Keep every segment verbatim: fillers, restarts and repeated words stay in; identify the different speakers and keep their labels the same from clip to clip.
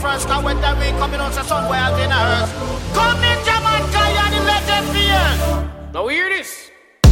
Speaker 1: first, cause when the rain coming on, so son boy has in a hearse. Come Ninja Man, cause you're the legend fear. Now hear this.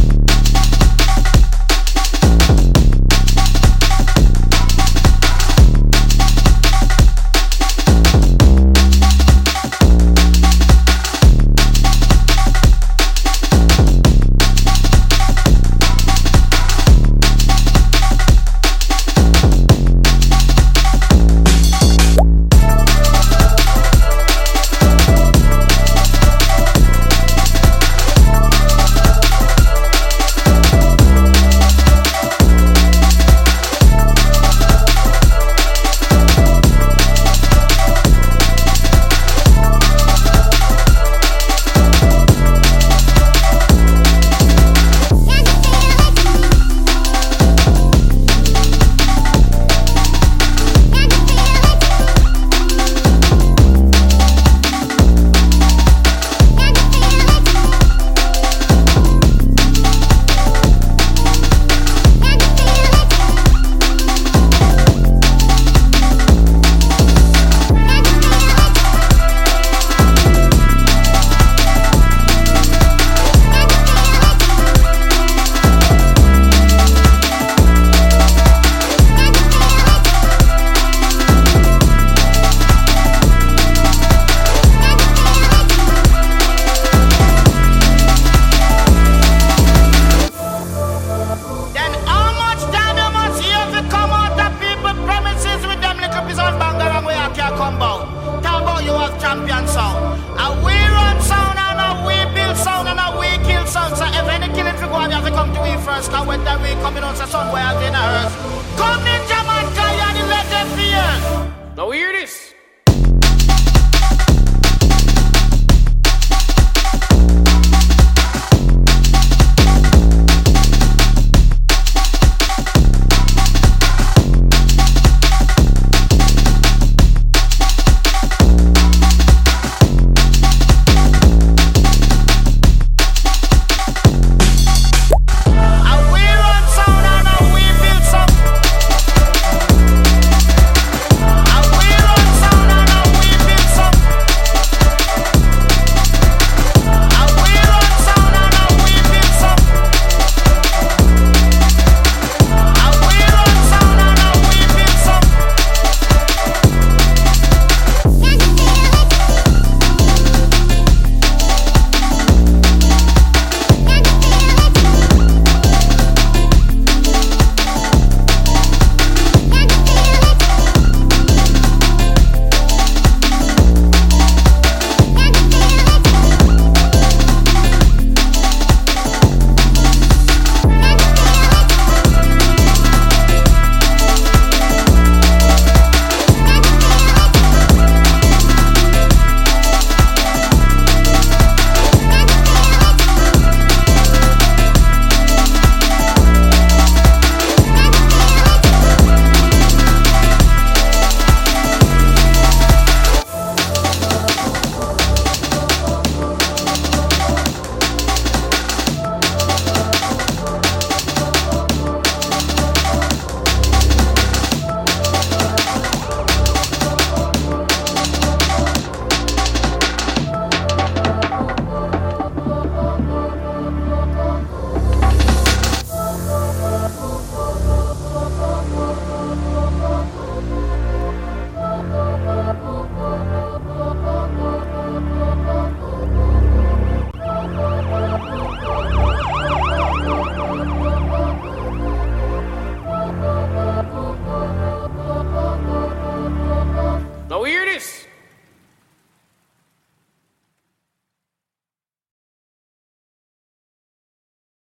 Speaker 1: Champion sound. And we run sound and a we build sound and a we kill sound. So if any killing for go, you have to come to me first. Cause when the rain coming on, so son boy has in a hearse. Come Ninja Man, cause you're the legend fear. Now hear this.